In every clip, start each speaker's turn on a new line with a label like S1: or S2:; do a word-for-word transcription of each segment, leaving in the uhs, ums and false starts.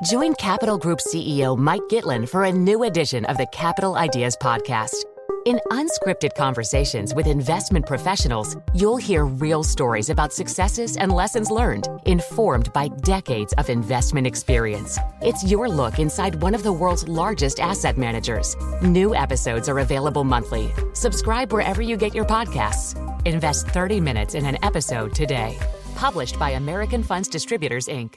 S1: Join Capital Group C E O Mike Gitlin for a new edition of the Capital Ideas Podcast. In unscripted conversations with investment professionals, you'll hear real stories about successes and lessons learned, informed by decades of investment experience. It's your look inside one of the world's largest asset managers. New episodes are available monthly. Subscribe wherever you get your podcasts. Invest thirty minutes in an episode today. Published by American Funds Distributors, Incorporated.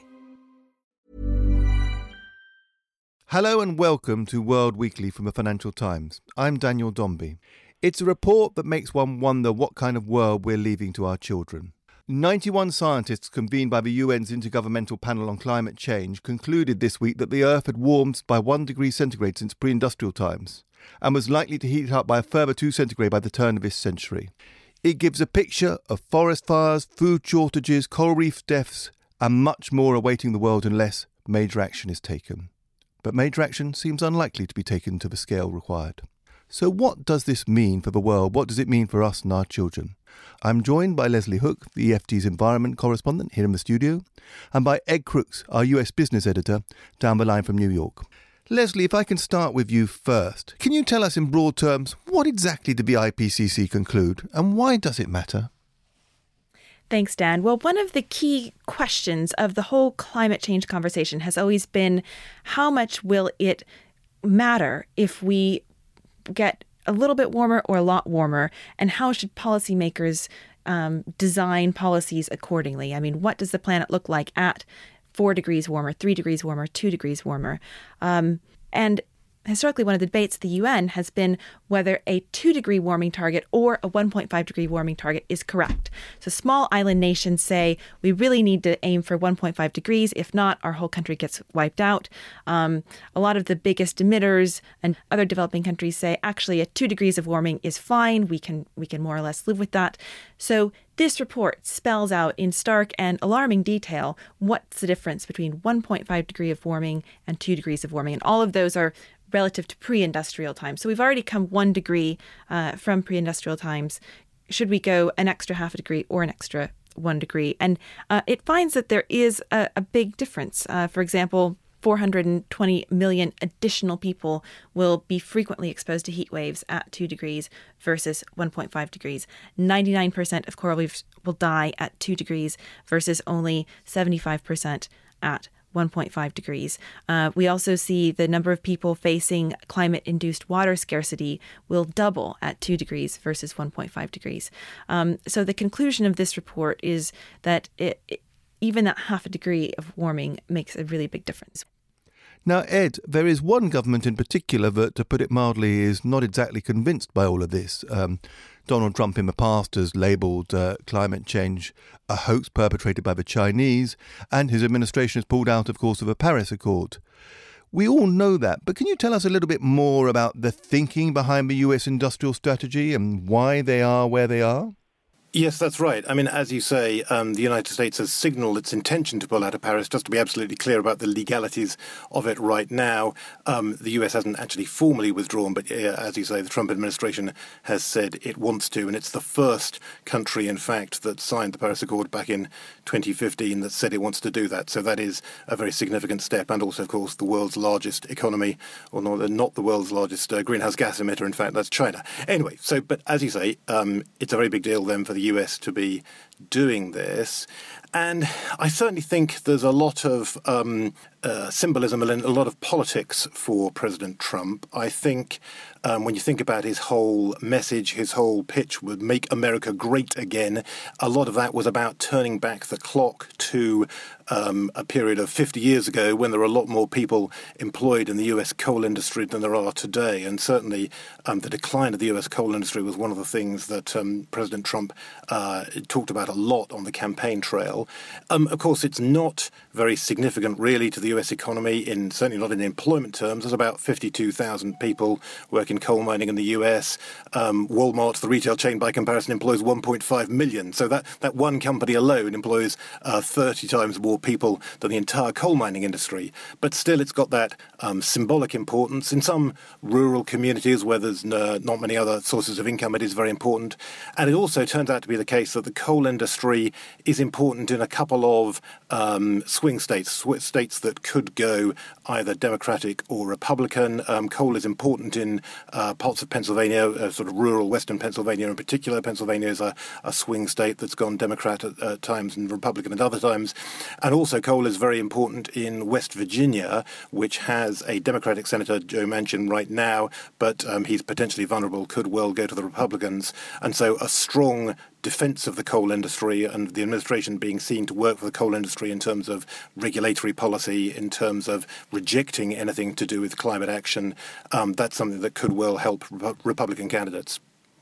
S2: Hello and welcome to World Weekly from the Financial Times. I'm Daniel Dombey. It's a report that makes one wonder what kind of world we're leaving to our children. ninety-one scientists convened by the U N's Intergovernmental Panel on Climate Change concluded this week that the Earth had warmed by one degree centigrade since pre-industrial times and was likely to heat up by a further two centigrade by the turn of this century. It gives a picture of forest fires, food shortages, coral reef deaths, and much more awaiting the world unless major action is taken. But major action seems unlikely to be taken to the scale required. So what does this mean for the world? What does it mean for us and our children? I'm joined by Leslie Hook, the E F T's environment correspondent here in the studio, and by Ed Crooks, our U S business editor, down the line from New York. Leslie, if I can start with you first, can you tell us in broad terms what exactly did the I P C C conclude and why does it matter?
S3: Thanks, Dan. Well, one of the key questions of the whole climate change conversation has always been how much will it matter if we get a little bit warmer or a lot warmer, and how should policymakers um, design policies accordingly? I mean, what does the planet look like at four degrees warmer, three degrees warmer, two degrees warmer? Um, and Historically, one of the debates at the U N has been whether a two-degree warming target or a one point five degree warming target is correct. So small island nations say we really need to aim for one point five degrees. If not, our whole country gets wiped out. Um, a lot of the biggest emitters and other developing countries say actually a two degrees of warming is fine. We can we can more or less live with that. So this report spells out in stark and alarming detail what's the difference between one point five degree of warming and two degrees of warming. And all of those are relative to pre-industrial times. So we've already come one degree uh, from pre-industrial times. Should we go an extra half a degree or an extra one degree? And uh, it finds that there is a, a big difference. Uh, for example, four hundred twenty million additional people will be frequently exposed to heat waves at two degrees versus one point five degrees. ninety-nine percent of coral reefs will die at two degrees versus only seventy-five percent at one point five degrees. Uh, we also see the number of people facing climate-induced water scarcity will double at two degrees versus one point five degrees. Um, so the conclusion of this report is that it, it, even that half a degree of warming makes a really big difference.
S2: Now, Ed, there is one government in particular that, to put it mildly, is not exactly convinced by all of this. Um, Donald Trump in the past has labelled uh, climate change a hoax perpetrated by the Chinese, and his administration has pulled out, of course, of the Paris Accord. We all know that, but can you tell us a little bit more about the thinking behind the U S industrial strategy and why they are where they are?
S4: Yes, that's right. I mean, as you say, um, the United States has signalled its intention to pull out of Paris. Just to be absolutely clear about the legalities of it right now, um, the U S hasn't actually formally withdrawn, but uh, as you say, the Trump administration has said it wants to, and it's the first country, in fact, that signed the Paris Accord back in twenty fifteen that said it wants to do that. So that is a very significant step, and also, of course, the world's largest economy, or not, not the world's largest uh, greenhouse gas emitter. In fact, that's China. Anyway, so, but as you say, um, it's a very big deal then for the U S to be doing this. And I certainly think there's a lot of um, uh, symbolism and a lot of politics for President Trump. I think um, when you think about his whole message, his whole pitch would make America great again, a lot of that was about turning back the clock to um, a period of fifty years ago when there were a lot more people employed in the U S coal industry than there are today. And certainly um, the decline of the U S coal industry was one of the things that um, President Trump uh, talked about a lot on the campaign trail. Um, of course, it's not very significant, really, to the U S economy, in certainly not in employment terms. There's about fifty-two thousand people work in coal mining in the U S. Um, Walmart, the retail chain, by comparison, employs one point five million. So that, that one company alone employs uh, thirty times more people than the entire coal mining industry. But still, it's got that um, symbolic importance. In some rural communities where there's uh, not many other sources of income, it is very important. And it also turns out to be the case that the coal industry is important important in a couple of um, swing states, sw- states that could go either Democratic or Republican. Um, coal is important in uh, parts of Pennsylvania, uh, sort of rural western Pennsylvania in particular. Pennsylvania is a, a swing state that's gone Democrat at uh, times and Republican at other times. And also coal is very important in West Virginia, which has a Democratic Senator, Joe Manchin, right now, but um, he's potentially vulnerable, could well go to the Republicans. And so a strong defense of the coal industry and the administration being seen to work for the coal industry in terms of regulatory policy, in terms of rejecting anything to do with climate action, um, that's something that could well help Rep- Republican candidates.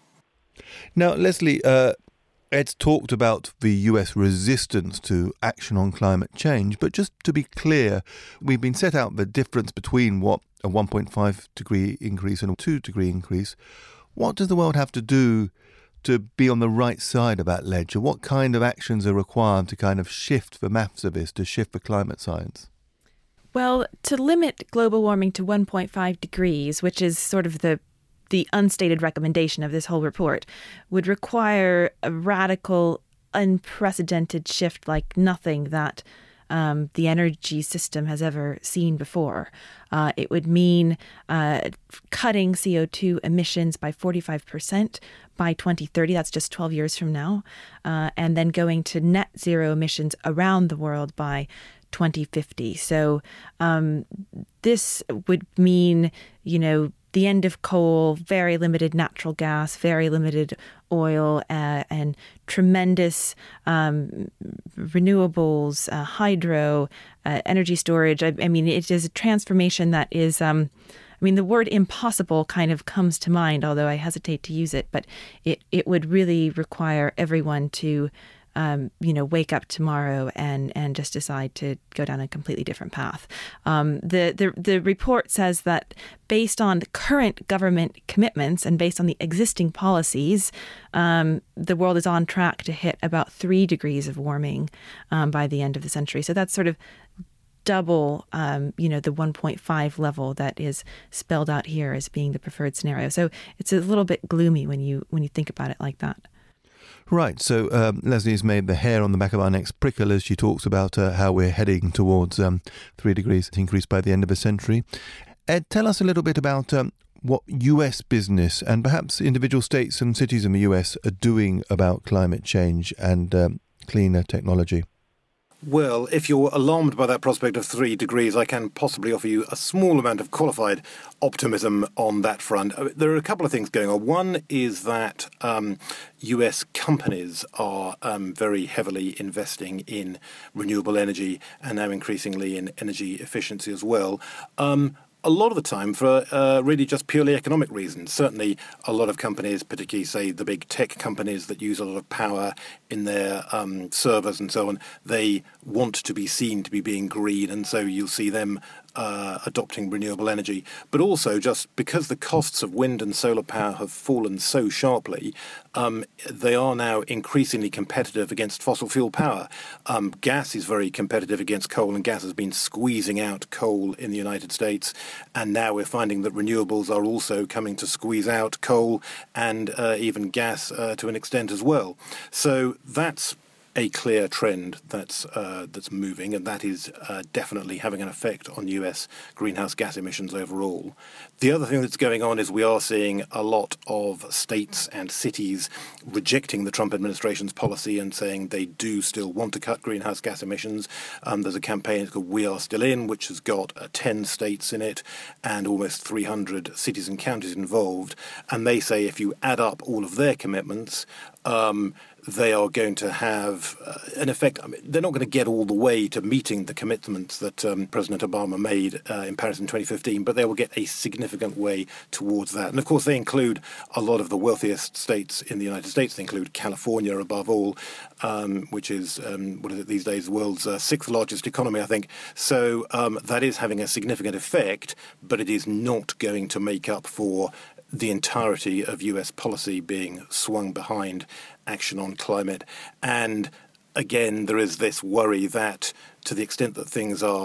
S2: Now, Leslie, uh, Ed's talked about the U S resistance to action on climate change, but just to be clear, we've been set out the difference between what a one point five degree increase and a two degree increase. What does the world have to do to be on the right side of that ledger? What kind of actions are required to kind of shift the maths of this, to shift the climate science?
S3: Well, to limit global warming to one point five degrees, which is sort of the the unstated recommendation of this whole report, would require a radical, unprecedented shift like nothing that um, the energy system has ever seen before. Uh, it would mean uh, cutting C O two emissions by forty-five percent by twenty thirty. That's just twelve years from now. Uh, and then going to net zero emissions around the world by twenty fifty. So um, this would mean, you know, the end of coal, very limited natural gas, very limited oil, uh, and tremendous um, renewables, uh, hydro, uh, energy storage. I, I mean, it is a transformation that is, um, I mean, the word impossible kind of comes to mind, although I hesitate to use it, but it, it would really require everyone to Um, you know, wake up tomorrow and, and just decide to go down a completely different path. Um, the, the the report says that based on the current government commitments and based on the existing policies, um, the world is on track to hit about three degrees of warming um, by the end of the century. So that's sort of double, um, you know, the one point five level that is spelled out here as being the preferred scenario. So it's a little bit gloomy when you when you think about it like that.
S2: Right, so um, Leslie's made the hair on the back of our necks prickle as she talks about uh, how we're heading towards um, three degrees increase by the end of the century. Ed, tell us a little bit about um, what U S business and perhaps individual states and cities in the U S are doing about climate change and um, cleaner technology.
S4: Well, if you're alarmed by that prospect of three degrees, I can possibly offer you a small amount of qualified optimism on that front. There are a couple of things going on. One is that um, U S companies are um, very heavily investing in renewable energy and now increasingly in energy efficiency as well. Um, A lot of the time for uh, really just purely economic reasons. Certainly a lot of companies, particularly, say, the big tech companies that use a lot of power in their um, servers and so on, they want to be seen to be being green, and so you'll see them uh, adopting renewable energy. But also just because the costs of wind and solar power have fallen so sharply, um, they are now increasingly competitive against fossil fuel power. Um, gas is very competitive against coal, and gas has been squeezing out coal in the United States. And now we're finding that renewables are also coming to squeeze out coal and uh, even gas uh, to an extent as well. So that's a clear trend that's uh, that's moving, and that is uh, definitely having an effect on U S greenhouse gas emissions overall. The other thing that's going on is we are seeing a lot of states and cities rejecting the Trump administration's policy and saying they do still want to cut greenhouse gas emissions. Um, there's a campaign called We Are Still In, which has got uh, ten states in it and almost three hundred cities and counties involved. And they say if you add up all of their commitments, um, they are going to have uh, an effect. I mean, they're not going to get all the way to meeting the commitments that um, President Obama made uh, in Paris in twenty fifteen, but they will get a significant way towards that. And of course, they include a lot of the wealthiest states in the United States. They include California above all, um, which is, um, what is it these days, the world's uh, sixth largest economy, I think. So um, that is having a significant effect, but it is not going to make up for the entirety of U S policy being swung behind action on climate. And again, there is this worry that to the extent that things are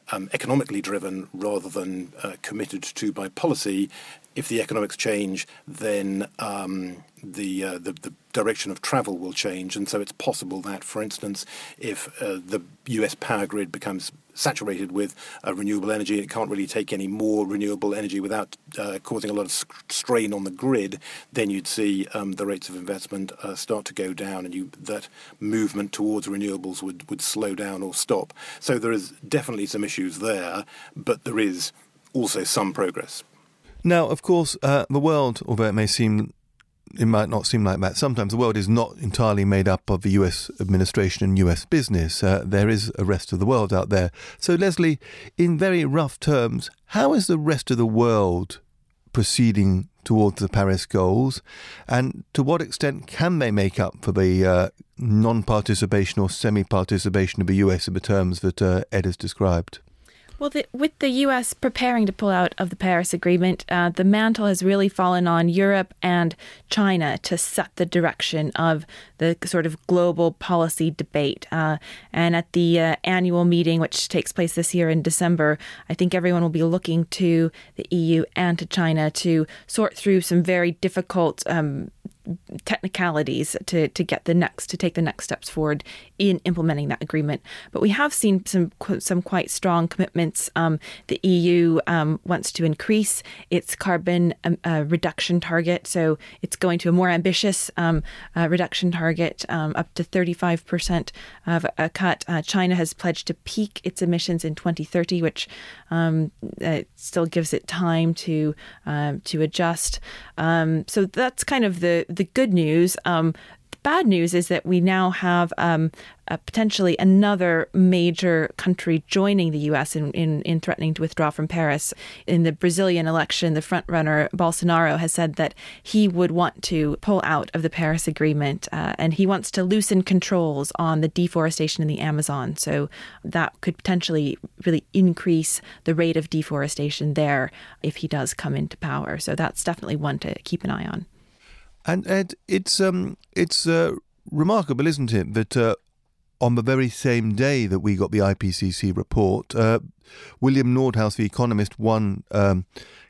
S4: um, economically driven rather than uh, committed to by policy. If the economics change, then um, the, uh, the the direction of travel will change, and so it's possible that, for instance, if uh, the U S power grid becomes saturated with uh, renewable energy, it can't really take any more renewable energy without uh, causing a lot of strain on the grid, then you'd see um, the rates of investment uh, start to go down, and you, that movement towards renewables would, would slow down or stop. So there is definitely some issues there, but there is also some progress.
S2: Now, of course, uh, the world, although it may seem, it might not seem like that, sometimes the world is not entirely made up of the U S administration and U S business. Uh, there is a rest of the world out there. So, Leslie, in very rough terms, how is the rest of the world proceeding towards the Paris goals? And to what extent can they make up for the uh, non-participation or semi-participation of the U S in the terms that uh, Ed has described?
S3: Well, the, with the U S preparing to pull out of the Paris Agreement, uh, the mantle has really fallen on Europe and China to set the direction of the sort of global policy debate. Uh, and at the uh, annual meeting, which takes place this year in December, I think everyone will be looking to the E U and to China to sort through some very difficult um technicalities to, to get the next, to take the next steps forward in implementing that agreement. But we have seen some some quite strong commitments. Um, the E U um, wants to increase its carbon um, uh, reduction target. So it's going to a more ambitious um, uh, reduction target, um, up to thirty-five percent of a cut. Uh, China has pledged to peak its emissions in twenty thirty, which um, uh, still gives it time to um, to adjust. Um, so that's kind of the the good news. Um, the bad news is that we now have um, uh, potentially another major country joining the U S in, in, in threatening to withdraw from Paris. In the Brazilian election, the frontrunner Bolsonaro has said that he would want to pull out of the Paris Agreement, uh, and he wants to loosen controls on the deforestation in the Amazon. So that could potentially really increase the rate of deforestation there if he does come into power. So that's definitely one to keep an eye on.
S2: And Ed, it's um, it's uh, remarkable, isn't it, that uh, on the very same day that we got the I P C C report, uh, William Nordhaus, the economist, won um,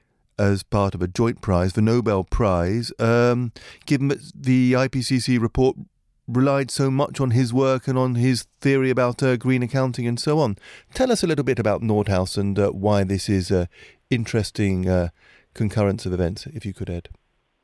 S2: as part of a joint prize, the Nobel Prize, um, given that the I P C C report relied so much on his work and on his theory about uh, green accounting and so on. Tell us a little bit about Nordhaus and uh, why this is an interesting uh, concurrence of events, if you could, Ed.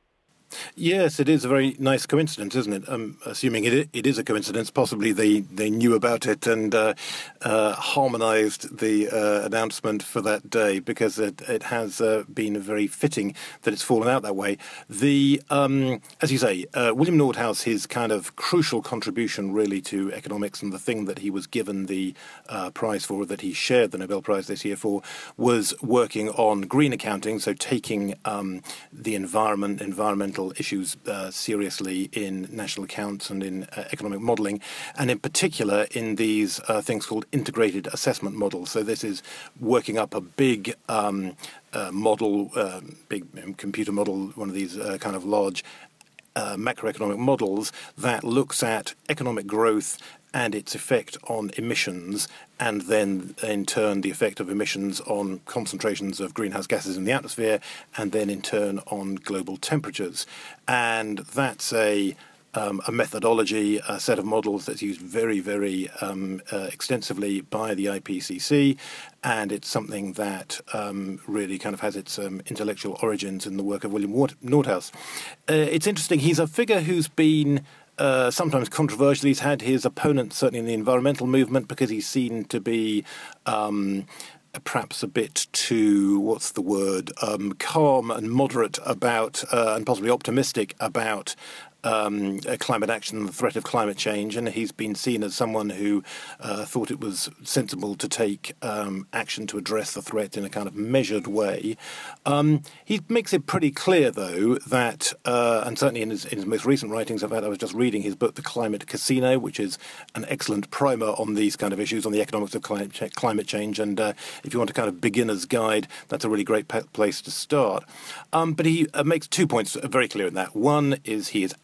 S4: Yes, it is a very nice coincidence, isn't it? Um, assuming it it is a coincidence, possibly they, they knew about it and uh, uh, harmonised the uh, announcement for that day, because it, it has uh, been very fitting that it's fallen out that way. The um, as you say, uh, William Nordhaus, his kind of crucial contribution really to economics, and the thing that he was given the uh, prize for, that he shared the Nobel Prize this year for, was working on green accounting, so taking um, the environment, environmental issues uh, seriously in national accounts and in uh, economic modelling, and in particular in these uh, things called integrated assessment models. So this is working up a big um, uh, model, uh, big um, computer model, one of these uh, kind of large uh, macroeconomic models that looks at economic growth and its effect on emissions, and then in turn the effect of emissions on concentrations of greenhouse gases in the atmosphere, and then in turn on global temperatures. And that's a um, a methodology, a set of models that's used very, very um, uh, extensively by the I P C C, and it's something that um, really kind of has its um, intellectual origins in the work of William Nordhaus. Uh, it's interesting, he's a figure who's been Uh, sometimes controversial. He's had his opponents, certainly in the environmental movement, because he's seen to be um, perhaps a bit too, what's the word, um, calm and moderate about, uh, and possibly optimistic about Um, climate action and the threat of climate change, and he's been seen as someone who uh, thought it was sensible to take um, action to address the threat in a kind of measured way. Um, he makes it pretty clear, though, that, uh, and certainly in his, in his most recent writings, in fact, I was just reading his book, The Climate Casino, which is an excellent primer on these kind of issues, on the economics of climate, ch- climate change, and uh, if you want a kind of beginner's guide, that's a really great pe- place to start. Um, but he uh, makes two points very clear in that. One is he is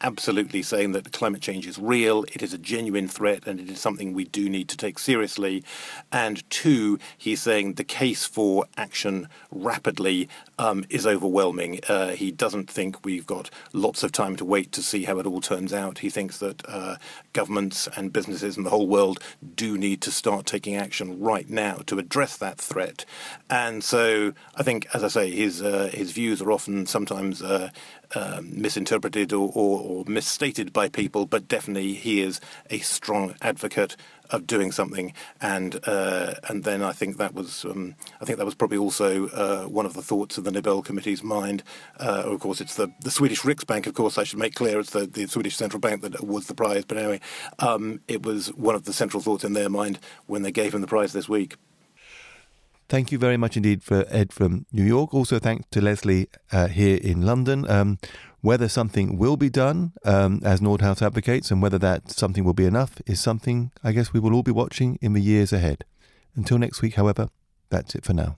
S4: absolutely saying that climate change is real, it is a genuine threat, and it is something we do need to take seriously. And two, he's saying the case for action rapidly um, is overwhelming. Uh, he doesn't think we've got lots of time to wait to see how it all turns out. He thinks that uh, governments and businesses and the whole world do need to start taking action right now to address that threat. And so I think, as I say, his uh, his views are often sometimes uh, um, misinterpreted or, or, or misstated by people, but definitely he is a strong advocate of doing something. And uh, and then I think that was um, I think that was probably also uh, one of the thoughts of the Nobel Committee's mind. Uh, of course, it's the, the Swedish Riksbank. Of course, I should make clear it's the, the Swedish Central Bank that awards the prize. But anyway, um, it was one of the central thoughts in their mind when they gave him the prize this week.
S2: Thank you very much indeed for Ed from New York. Also thanks to Leslie uh, here in London. Um, whether something will be done, um, as Nordhaus advocates, and whether that something will be enough is something I guess we will all be watching in the years ahead. Until next week, however, that's it for now.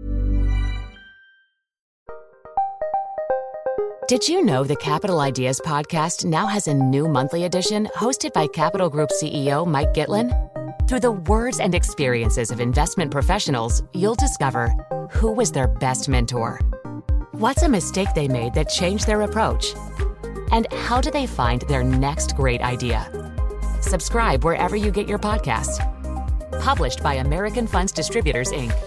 S1: Did you know the Capital Ideas podcast now has a new monthly edition hosted by Capital Group C E O Mike Gitlin? Through the words and experiences of investment professionals, you'll discover who was their best mentor, what's a mistake they made that changed their approach, and how do they find their next great idea. Subscribe wherever you get your podcasts. Published by American Funds Distributors, Incorporated.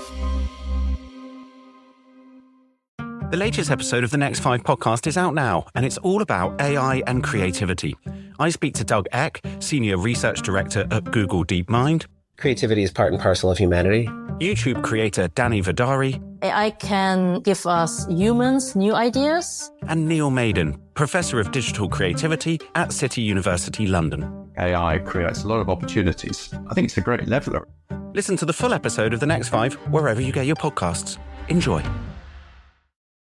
S5: The latest episode of the Next Five podcast is out now, and it's all about A I and creativity. I speak to Doug Eck, Senior Research Director at Google DeepMind.
S6: Creativity is part and parcel of humanity.
S5: YouTube creator Danny Vidari.
S7: A I can give us humans new ideas.
S5: And Neil Maiden, Professor of Digital Creativity at City University London.
S8: A I creates a lot of opportunities. I think it's a great leveler.
S5: Listen to the full episode of The Next Five wherever you get your podcasts. Enjoy.